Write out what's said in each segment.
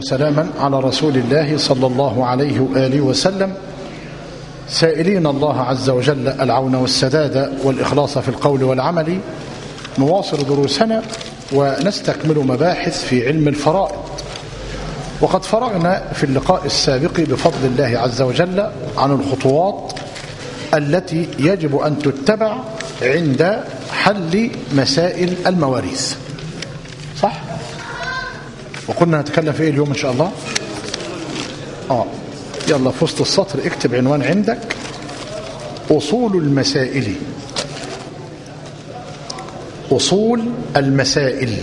وسلاما على رسول الله صلى الله عليه وآله وسلم، سائلين الله عز وجل العون والسداد والإخلاص في القول والعمل. نواصل دروسنا ونستكمل مباحث في علم الفرائض، وقد فرغنا في اللقاء السابق بفضل الله عز وجل عن الخطوات التي يجب أن تتبع عند حل مسائل المواريث، صح؟ وقلنا نتكلم في ايه اليوم ان شاء الله؟ يلا في وسط السطر اكتب عنوان عندك: اصول المسائل. اصول المسائل.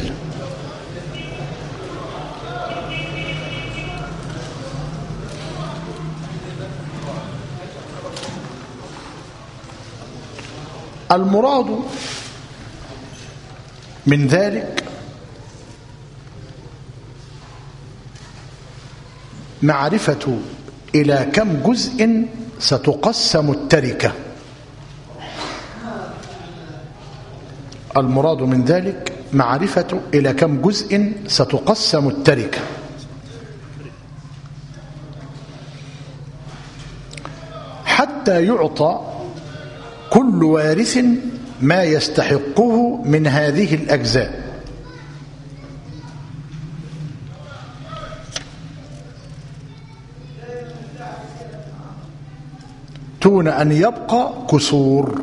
المراد من ذلك معرفة إلى كم جزء ستقسم التركة. المراد من ذلك معرفة إلى كم جزء ستقسم التركة. حتى يعطى كل وارث ما يستحقه من هذه الأجزاء، دون أن يبقى كسور.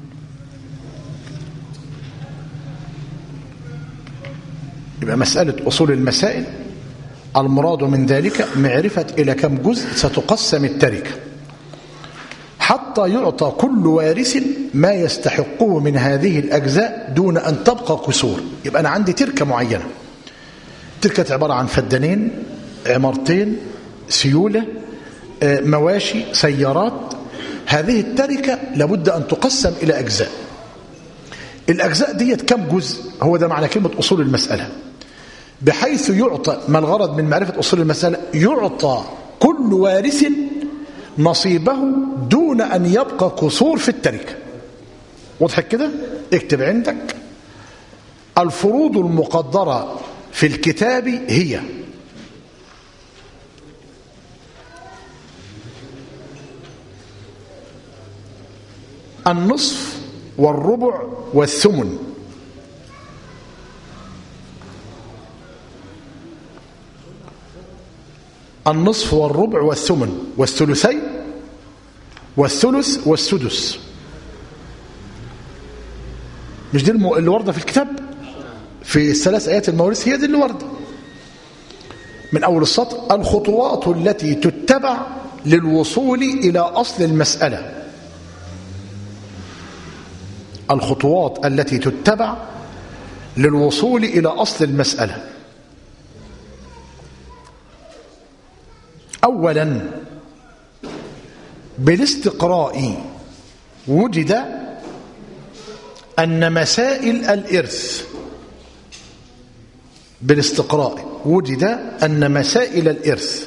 يبقى مسألة أصول المسائل المراد من ذلك معرفة إلى كم جزء ستقسم التركة، حتى يعطى كل وارث ما يستحقه من هذه الأجزاء دون أن تبقى كسور. يبقى أنا عندي تركة معينة، تركة عبارة عن فدانين، عمارتين، سيولة، مواشي، سيارات. هذه التركة لابد أن تقسم إلى أجزاء. الأجزاء ديت كم جزء؟ هو ده معنى كلمة أصول المسألة، بحيث يعطى، ما الغرض من معرفة أصول المسألة؟ يعطى كل وارث نصيبه دون أن يبقى قصور في التركة. واضح كده؟ اكتب عندك: الفروض المقدرة في الكتاب هي: النصف والربع والثمن. النصف والربع والثمن والثلثين والثلث والسدس. مش دي اللي وردة في الكتاب في الثلاث آيات المواريث؟ هي دي اللي وردة من أول السطر: الخطوات التي تتبع للوصول إلى أصل المسألة. الخطوات التي تتبع للوصول إلى أصل المسألة. أولا، بالاستقراء وجد أن مسائل الإرث، بالاستقراء وجد أن مسائل الإرث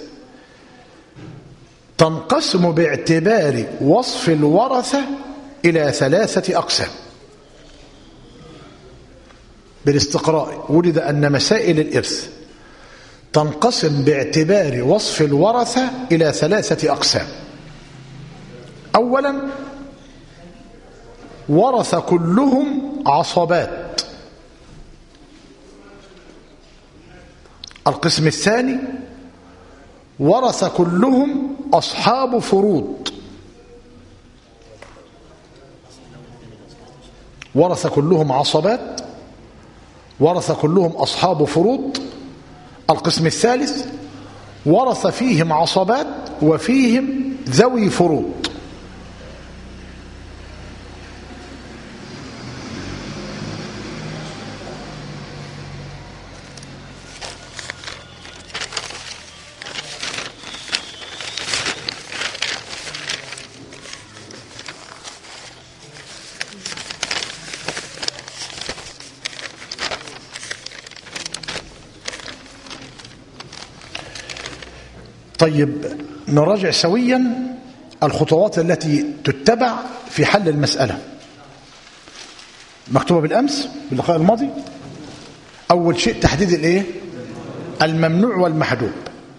تنقسم باعتبار وصف الورثة إلى ثلاثة أقسام. بالاستقراء وجد أن مسائل الإرث تنقسم باعتبار وصف الورثة إلى ثلاثة أقسام. أولا، ورث كلهم عصبات. القسم الثاني، ورث كلهم أصحاب فروض. ورث كلهم عصبات، ورث كلهم أصحاب فروض. القسم الثالث، ورث فيهم عصبات وفيهم ذوي فروض. طيب، نراجع سويا الخطوات التي تتبع في حل المسألة. مكتوبة بالأمس في اللقاء الماضي. أول شيء تحديد الإيه؟ الممنوع والمحجوب.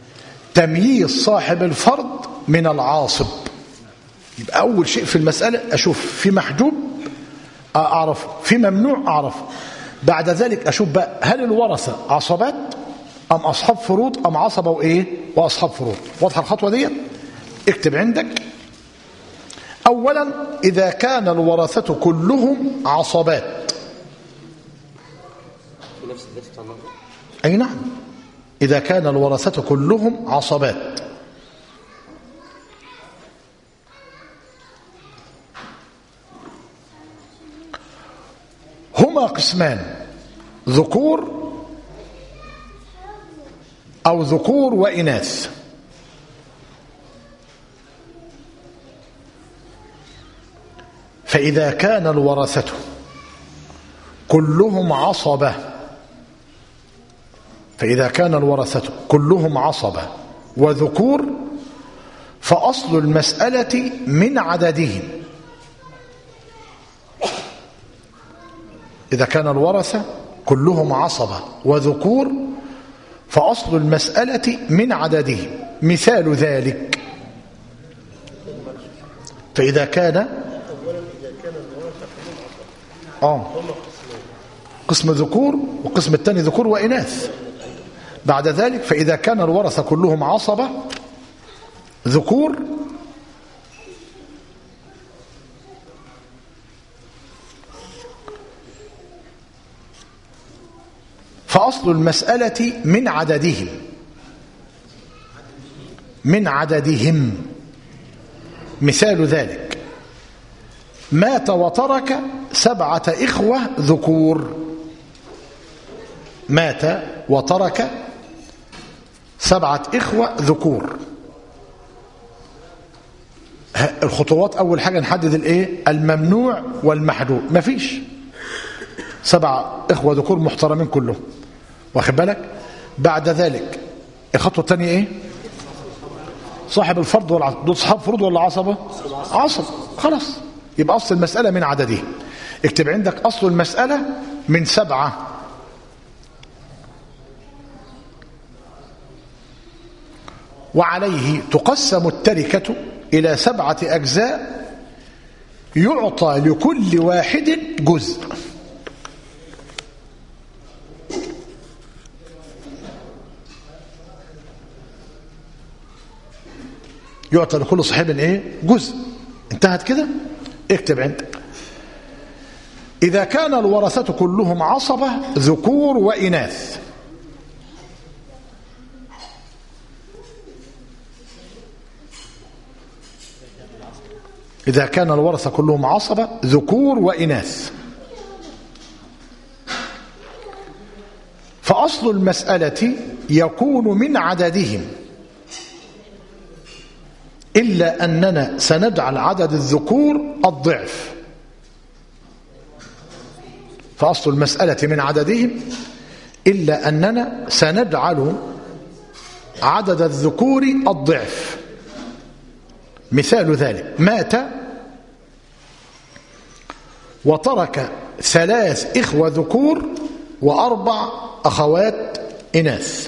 تمييز صاحب الفرض من العاصب. يبقى أول شيء في المسألة أشوف في محجوب أعرف، في ممنوع أعرف. بعد ذلك أشوف بقى هل الورثة عصبات أم أصحاب فروض أم عصبة وإيه وأصحاب فروض. واضحة الخطوة دي؟ اكتب عندك. أولا إذا كان الورثة كلهم عصبات. أي نعم، إذا كان الورثة كلهم عصبات هما قسمان، ذكور أو ذكور وإناث. فإذا كان الورثة كلهم عصبة، فإذا كان الورثة كلهم عصبة وذكور فأصل المسألة من عددهم. إذا كان الورثة كلهم عصبة وذكور فأصل المسألة من عددهم. مثال ذلك فإذا كان قسم ذكور وقسم الثاني ذكور وإناث. بعد ذلك فإذا كان الورثة كلهم عصبة ذكور فأصل المسألة من عددهم، من عددهم. مثال ذلك مات وترك 7 إخوة ذكور. مات وترك 7 إخوة ذكور. الخطوات أول حاجة نحدد الايه الممنوع والمحدود. مفيش 7 إخوة ذكور محترمين كلهم، واخد بالك. بعد ذلك الخطوة الثانية ايه؟ صاحب الفرض والعصبة. دول صحاب فروض ولا عصبة؟ عصبة. خلاص يبقى أصل المسألة من عدده. اكتب عندك أصل المسألة من 7. وعليه تقسم التركة إلى 7 أجزاء يعطى لكل واحد جزء. يعطى لكل صاحب ايه؟ جزء. انتهت كده؟ اكتب عندك إذا كان الورثة كلهم عصبة ذكور وإناث. إذا كان الورثة كلهم عصبة ذكور وإناث فأصل المسألة يكون من عددهم، إلا أننا سنجعل عدد الذكور الضعف. فأصل المسألة من عددهم إلا أننا سنجعل عدد الذكور الضعف. مثال ذلك مات وترك 3 إخوة ذكور و4 أخوات إناث.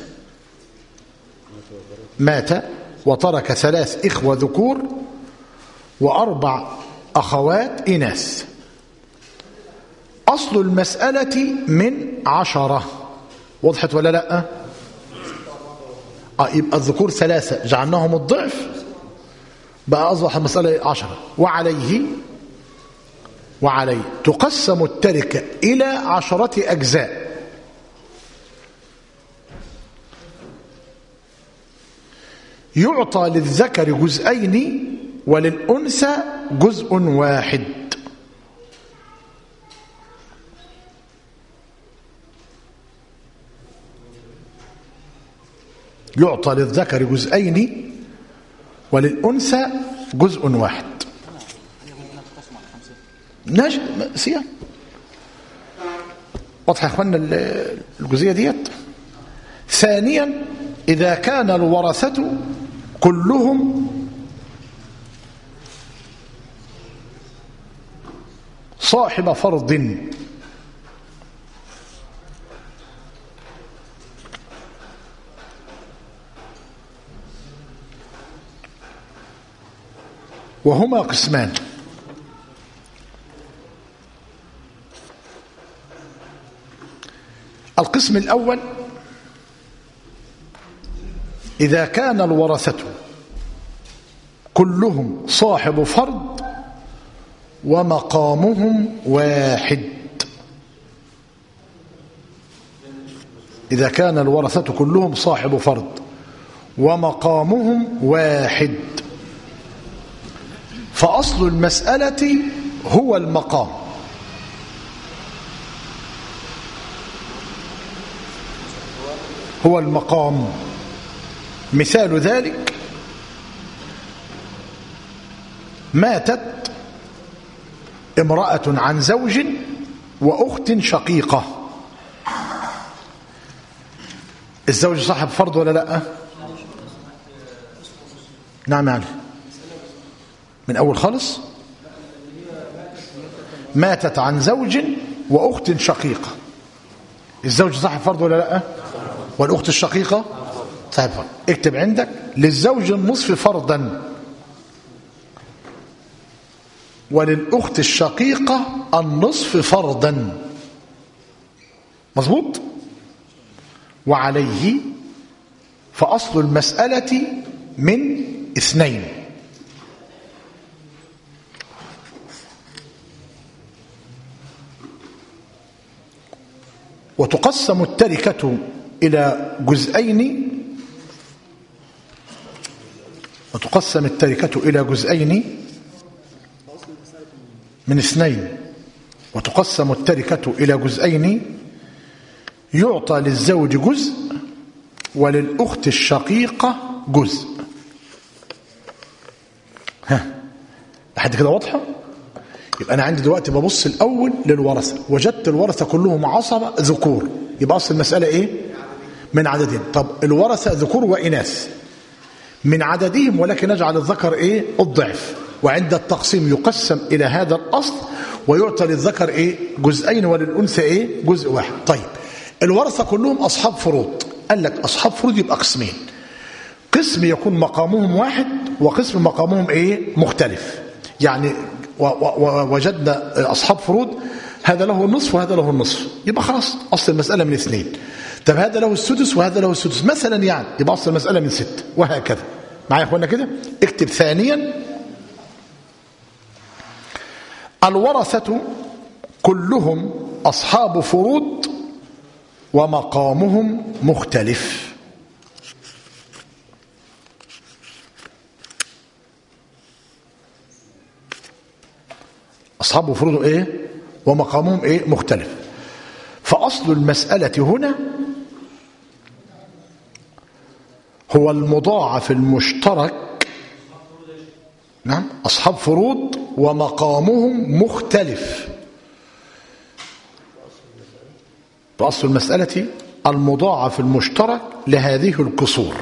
مات وترك 3 إخوة ذكور و4 أخوات إناث. أصل المسألة من 10. وضحت ولا لا؟ يبقى الذكور 3 جعلناهم الضعف بقى أصبح المسألة 10. وعليه تقسم التركة إلى 10 أجزاء يعطى للذكر جزئين وللأنثى جزء واحد. يعطى للذكر جزئين وللأنثى جزء واحد. ناجح سيان. واضح يا اخوانا الجزئية ديت. ثانيا إذا كان الورثة كلهم صاحب فرض. وهما قسمان. القسم الأول: إذا كان الورثة كلهم صاحب فرض ومقامهم واحد. إذا كان الورثة كلهم صاحب فرض ومقامهم واحد، فأصل المسألة هو المقام. هو المقام. مثال ذلك: ماتت امرأة عن زوج وأخت شقيقة. الزوج صاحب فرض ولا لا؟ نعم. يعني من أول خالص: ماتت عن زوج وأخت شقيقة. الزوج صاحب فرض ولا لا؟ والأخت الشقيقة صاحب فرض. اكتب عندك: للزوج النصف فرضا وللأخت الشقيقة النصف فرضا. مظبوط؟ وعليه فأصل المسألة من اثنين. وتقسم التركة إلى جزئين. وتقسم التركة إلى جزئين من اثنين. وتقسم التركة إلى جزئين: يعطى للزوج جزء وللأخت الشقيقة جزء. لحد كده واضحة؟ يبقى أنا عندي دلوقتي ببص الأول للورثة، وجدت الورثة كلهم عصبة ذكور، يبقى أصل المسألة إيه؟ من عددهم. طب الورثة ذكور وإناث من عددهم، ولكن نجعل الذكر إيه؟ الضعف. وعند التقسيم يقسم إلى هذا الأصل ويعطى للذكر إيه؟ جزئين وللأنثى إيه؟ جزء واحد. طيب الورثة كلهم أصحاب فروض. قال لك أصحاب فروض يبقى قسمين: قسم يكون مقامهم واحد وقسم مقامهم إيه؟ مختلف. يعني وجدنا أصحاب فروض هذا له النصف وهذا له النصف، يبقى خلاص أصل المسألة من اثنين. طب هذا له السدس وهذا له السدس مثلا، يعني يبقى أصل المسألة من 6، وهكذا. معايا يا أخوانا كده؟ اكتب ثانيا: الورثة كلهم أصحاب فروض ومقامهم مختلف. أصحاب فروض إيه؟ ومقامهم إيه؟ مختلف. فأصل المسألة هنا هو المضاعف المشترك. نعم، أصحاب فروض ومقامهم مختلف. فأصل المسألة المضاعف المشترك لهذه الكسور.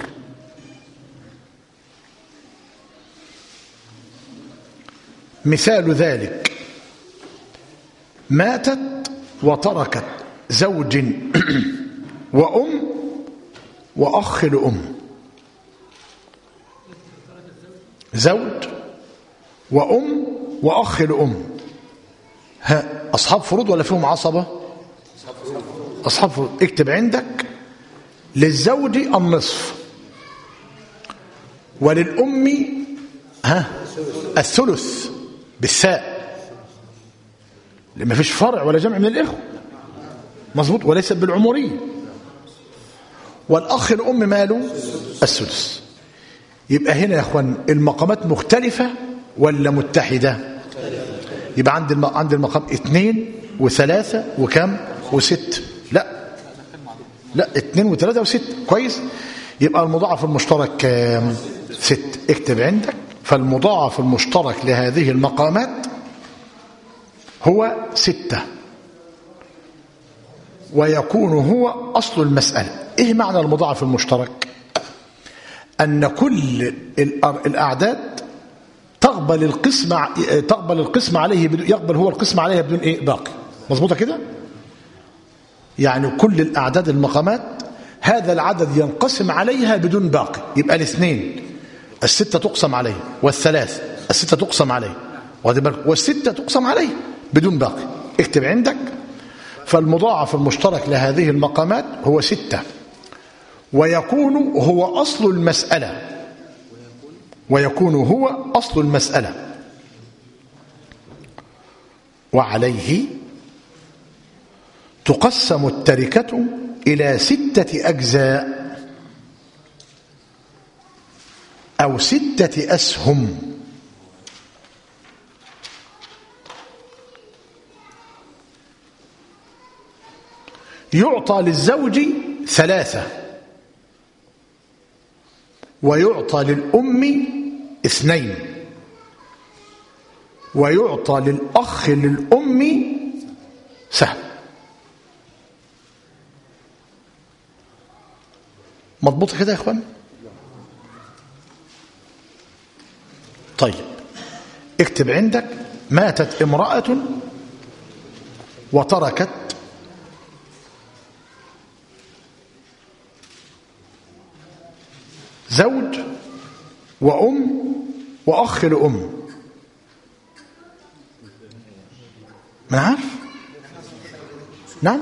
مثال ذلك: ماتت وتركت زوج وأم وأخ لأم. زوج وأم وأخ لأم، أصحاب فروض ولا فيهم عصبة؟ أصحاب فروض. اكتب عندك: للزوج النصف وللأم الثلث بالثاء، لما فيش فرع ولا جمع من الإخوة. مظبوط؟ وليس بالعمرية. والأخ الأم ماله السدس. يبقى هنا يا أخوان المقامات مختلفة ولا متحدة؟ يبقى عند المقام 2 و3 وكم و6. لا 2 و3 و6. كويس؟ يبقى المضاعف المشترك كام؟ 6. اكتب عندك: فالمضاعف المشترك لهذه المقامات هو 6، ويكون هو أصل المسألة. إيه معنى المضاعف المشترك؟ أن كل الأعداد تقبل القسم عليه، يقبل هو القسم عليها بدون إيه؟ باقي. مظبوطة كده؟ يعني كل الأعداد المقامات هذا العدد ينقسم عليها بدون باقي. يبقى الاثنين 6 تقسم عليه، والثلاث الستة تقسم عليه، والستة تقسم عليه بدون باقي. اكتب عندك. فالمضاعف المشترك لهذه المقامات هو 6، ويكون هو أصل المسألة، ويكون هو أصل المسألة. وعليه تقسم التركة إلى 6 أجزاء أو 6 أسهم. يعطى للزوج 3، ويعطى للأم 2، ويعطى للأخ للأم سهم. مضبوط كده يا إخوان؟ طيب اكتب عندك: ماتت امرأة وتركت زوج وأم وأخ لأم. ما عارف؟ نعم،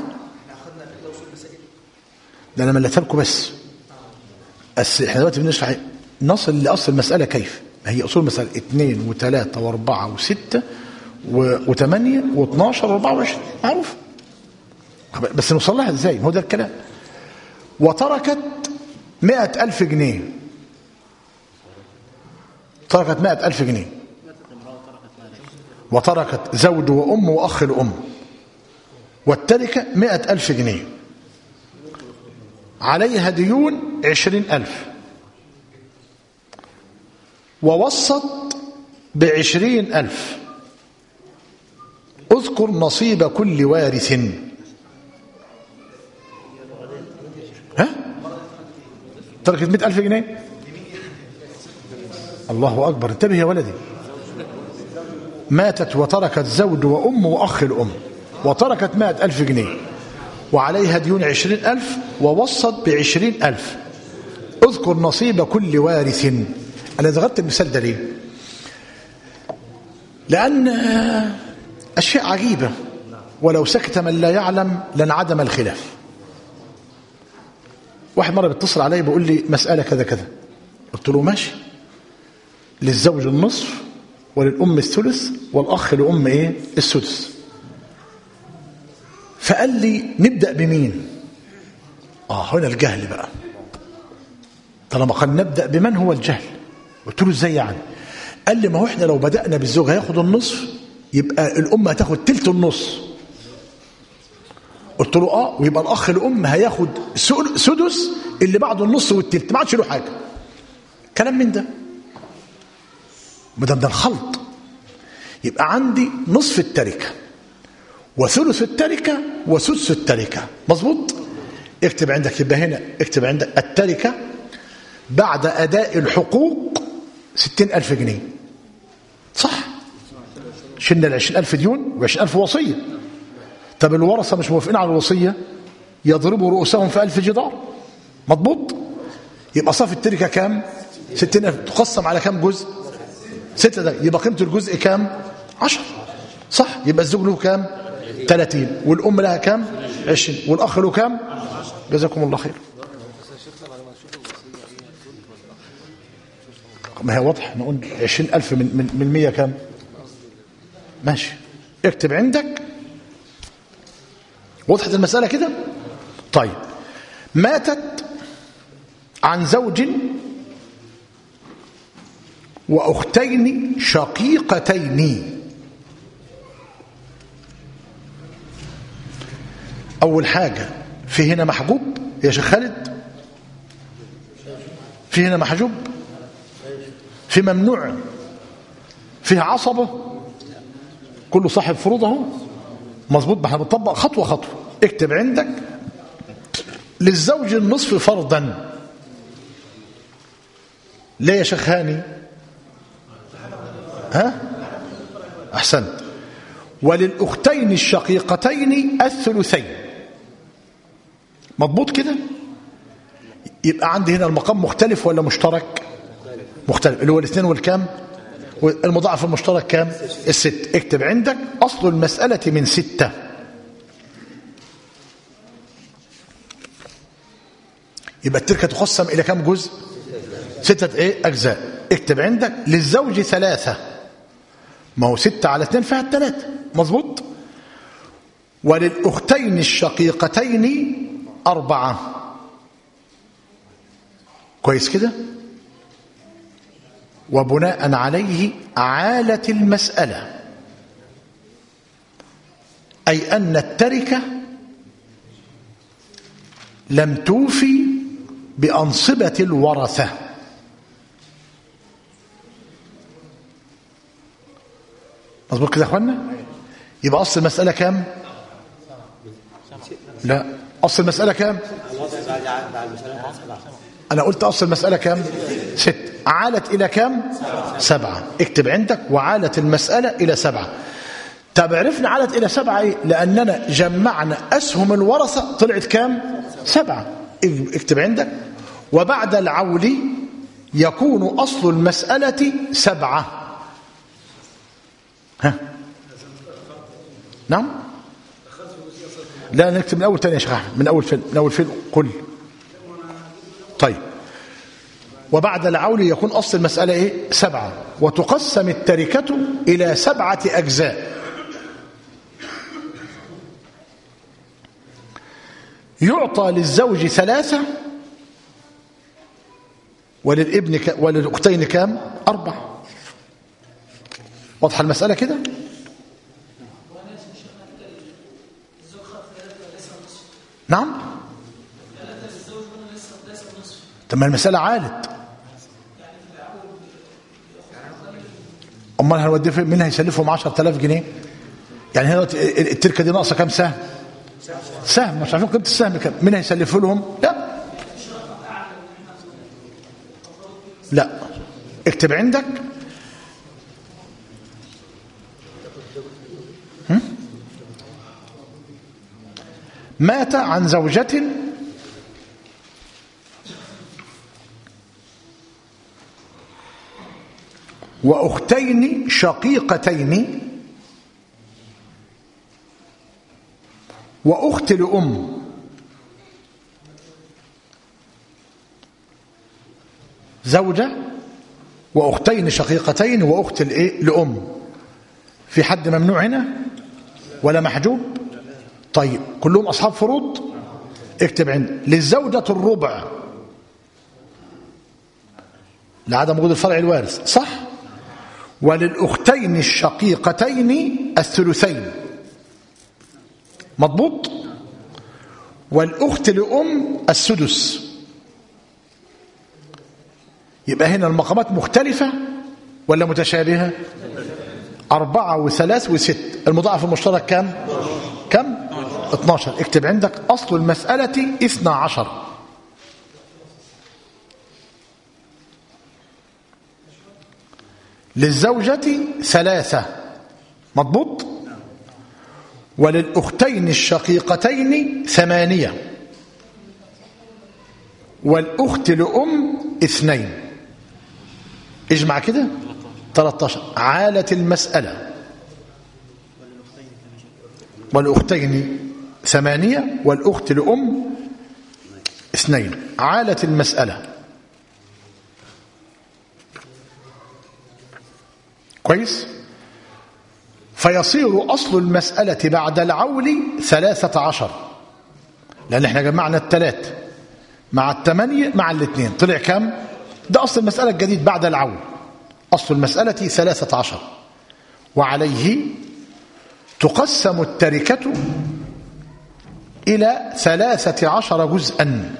ده أنا مليتها لكم بس احنا دلوقتي بنشرح نصل لأصل المسألة. كيف هي أصول المسألة؟ 2 و3 و4 و6 و8 و12 و24 معروف، بس نوصل لها ازاي؟ هو ده الكلام. وتركت 100,000 جنيه، تركت 100,000 جنيه، وتركت زوج وأم وأخ لأم، والتركة 100,000 جنيه، عليها ديون 20,000، ووسط ب20,000. اذكر نصيب كل وارث. ها؟ تركت 100,000 جنيه. الله أكبر، انتبه يا ولدي. ماتت وتركت زوج وأم وأخ الأم، وتركت 100,000 جنيه، وعليها ديون 20,000، ووصت ب20,000. اذكر نصيب كل وارث. أنا ذكرت المثال ده ليه؟ لأن أشياء عجيبة، ولو سكت من لا يعلم لانعدم الخلاف. واحد مرة بيتصل علي بيقول لي مسألة كذا كذا، قلت له ماشي، للزوج النصف وللأم الثلث والأخ لأم إيه؟ السدس. فقال لي نبدأ بمين؟ هنا الجهل بقى. طالما قال نبدأ بمن هو الجهل. قلت له ازاي يعني؟ قال لي ما هو احنا لو بدأنا بالزوج هياخد النصف، يبقى الأم هتاخد تلت النص. قلت له ويبقى الأخ الأم هياخد سدس اللي بعده النص والتلت، ما عادش له حاجة. كلام من ده. ده الخلط. يبقى عندي نصف التركة وثلث التركة وسدس التركة. مظبوط؟ اكتب عندك. يبقى هنا اكتب عندك التركة بعد أداء الحقوق 60,000 جنيه. صح؟ شلنا 20,000 ديون و20,000 وصية. طب الورثة مش موافقين على الوصية، يضربوا رؤوسهم في 1000 جدار. مضبوط؟ يبقى صافي التركة كام؟ 60,000. تقسم على كام جزء؟ 6. ده يبقى قيمة الجزء كام؟ 10. صح؟ يبقى الزوج له كام؟ 30. والأم لها كام؟ 20. والأخ له كام؟ جزاكم الله خير. ما هي واضح، نقول 20,000 من 100 كام؟ ماشي. اكتب عندك. وضحت المسألة كده؟ طيب، ماتت عن زوج وأختين شقيقتين. أول حاجة، في هنا محجوب يا شيخ خالد؟ في هنا محجوب؟ في ممنوع؟ فيها عصبة؟ كله صاحب فروض اهو. مظبوط؟ ما احنا بنطبق خطوة خطوة. اكتب عندك للزوج النصف فرضا. ليه يا شيخ هاني؟ ها؟ أحسنت. وللأختين الشقيقتين الثلثين. مضبوط كده؟ يبقى عندي هنا المقام مختلف ولا مشترك؟ مختلف، اللي هو الاثنين والكام؟ والمضاعف المشترك كام؟ الست. اكتب عندك أصل المسألة من 6. يبقى التركة تقسم إلى كم جزء؟ 6 أجزاء. اكتب عندك للزوج 3، ما هو 6 على 2 فيها 3، مظبوط. وللأختين الشقيقتين 4. كويس كده. وبناء عليه عالت المسألة، أي أن التركة لم توفي بأنصبة الورثة. مظبوط كده يا اخوانا؟ يبقى أصل المسألة كام؟ لا، أصل المسألة كام؟ أنا قلت أصل المسألة كام؟ 6. عالت إلى كام؟ 7. اكتب عندك وعالت المسألة إلى 7. طب عرفنا عالت إلى 7 إيه؟ لأننا جمعنا أسهم الورثة طلعت كام؟ 7. اكتب عندك وبعد العول يكون أصل المسألة 7. ها؟ نعم؟ لا نكتب من أول تاني يا شيخ أحمد، من أول فيلم قل. طيب. وبعد العول يكون أصل المسألة إيه؟ 7. وتقسم التركة إلى 7 أجزاء. يعطى للزوج 3 وللأختين كام؟ 4. واضحة المسألة كده؟ نعم؟ طب ما المسألة عالت. أمال هنوديه فين؟ مين هيسلفهم 10,000 جنيه؟ يعني هنا التركة دي ناقصة كام سهم؟ سهم. مش عارفين قيمة السهم كام؟ مين هيسلفه لهم؟ لا لا. اكتب عندك مات عن زوجة وأختين شقيقتين وأخت لأم. زوجة وأختين شقيقتين وأخت لأم. في حد ممنوع هنا ولا محجوب؟ طيب كلهم أصحاب فروض. اكتب عندي للزوجة الربع لعدم وجود الفرع الوارث، صح؟ وللأختين الشقيقتين الثلثين، مضبوط. والأخت لأم السدس. يبقى هنا المقامات مختلفة ولا متشابهة؟ 4 و3 و6. المضاعف المشترك كم؟ 12. اكتب عندك أصل المسألة 12. للزوجة 3، مضبوط. وللأختين الشقيقتين 8 والأخت لأم 2. اجمع كده 13. عالت المسألة. والأختين 8 والأخت لأم 2. عالت المسألة. كويس. فيصير أصل المسألة بعد العول 13، لأن احنا جمعنا 3 مع 8 مع 2 طلع كم؟ ده أصل المسألة الجديد بعد العول. أصل المسألة 13. وعليه تقسم التركة إلى 13 جزءا.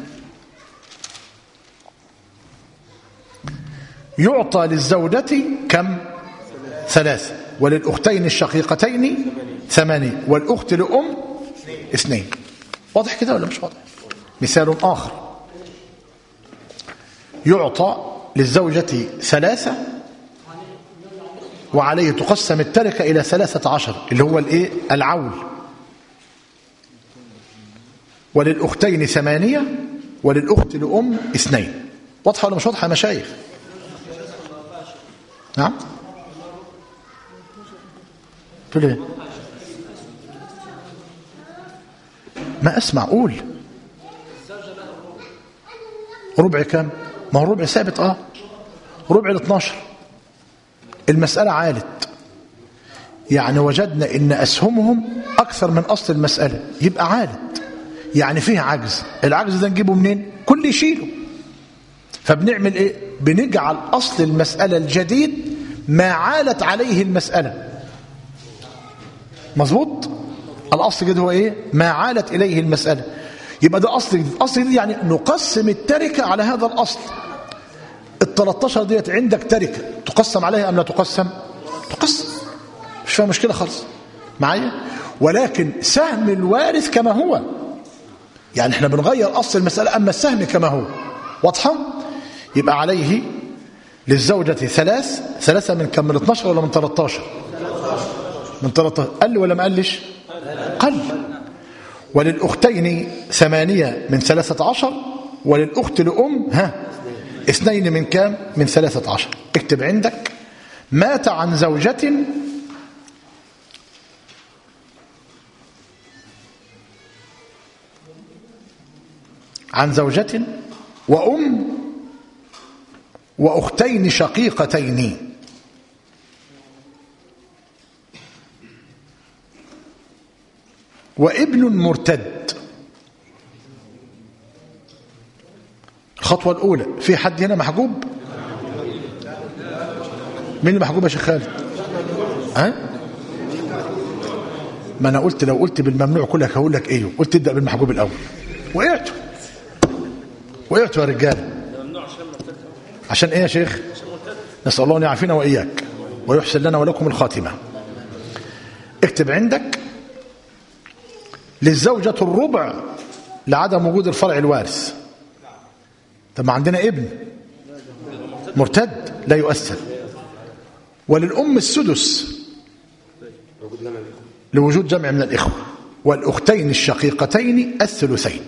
يعطى للزوجة كم؟ 3 وللأختين الشقيقتين 8 والأخت لأم 2. واضح كده ولا مش واضح؟ مثال آخر. يعطى للزوجة 3 وعليه تقسم التركة إلى 13 اللي هو العول. وللأختين 8 وللأخت لأم 2. واضحة ولا مش واضحة يا مشايخ؟ نعم. تقول ايه؟ ما اسمع، قول. ربع كام؟ ما هو الربع ثابت. ربع 12. المسألة عالت، يعني وجدنا ان اسهمهم اكثر من اصل المسألة، يبقى عالت، يعني فيه عجز. العجز ده نجيبه منين؟ كل يشيله. فبنعمل ايه؟ بنجعل اصل المسألة الجديد ما عالت عليه المسألة. مظبوط؟ الاصل الجديد هو ايه؟ ما عالت اليه المسألة. يبقى ده اصل جديد. اصل جديد يعني نقسم التركة على هذا الاصل. ال13 ديت عندك تركة تقسم عليها ام لا تقسم؟ تقسم، مش فيها مشكلة خالص معايا. ولكن سهم الوارث كما هو، يعني احنا بنغير اصل المسألة، اما السهم كما هو. واضحة؟ يبقى عليه للزوجة 3 من كم؟ من 12 ولا من 13؟ من 13. قل ولا ما قلش؟ قل. وللأختين 8 من 13، وللأخت لأم 2 من كام؟ من 13. اكتب عندك: مات عن زوجة وأم وأختين شقيقتين وابن مرتد. الخطوة الأولى، في حد هنا محجوب؟ مين اللي محجوب يا شيخ خالد؟ ما أنا قلت لو قلت بالممنوع كلك هقول لك إيه؟ قلت ابدأ بالمحجوب الأول. وقعتوا يا رجال. عشان إيه يا شيخ؟ نسأل الله أن يعافينا وإياك ويحسن لنا ولكم الخاتمة. اكتب عندك: للزوجة الربع لعدم وجود الفرع الوارث. طب ما عندنا ابن مرتد لا يؤثر. وللأم السدس لوجود جمع من الإخوة. والأختين الشقيقتين الثلثين.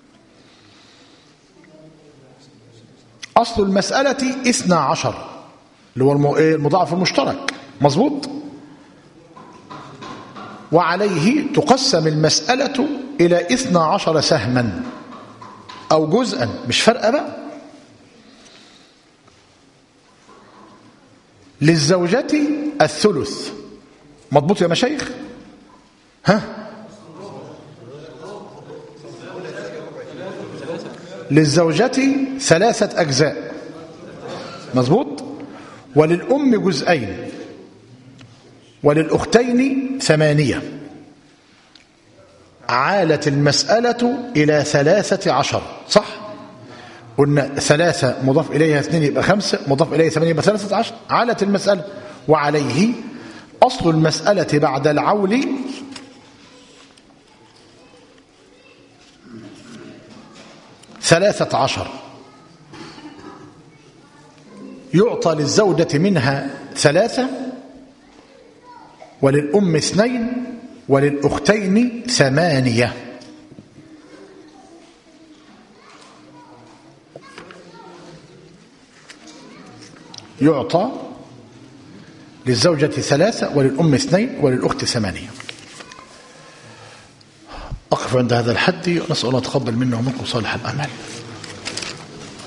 أصل المسألة 12 اللي هو المضاعف المشترك. مظبوط؟ وعليه تقسم المسألة إلى 12 سهما أو جزءا، مش فرق بقى. للزوجة الثلث. مضبوط يا مشايخ؟ للزوجة 3 أجزاء. مظبوط؟ وللأم جزئين، وللأختين 8. عالت المسألة إلى 13. صح؟ قلنا 3 مضاف إليها 2 يبقى 5، مضاف إليها 8 يبقى 13. عالت المسألة. وعليه أصل المسألة بعد العول 13. يعطى للزوجة منها 3، وللأم 2، وللأختين 8. يعطى للزوجة 3 وللأم 2 وللأخت 8. أقف عند هذا الحد. نسأل الله تقبل منا ومنكم صالح الأعمال.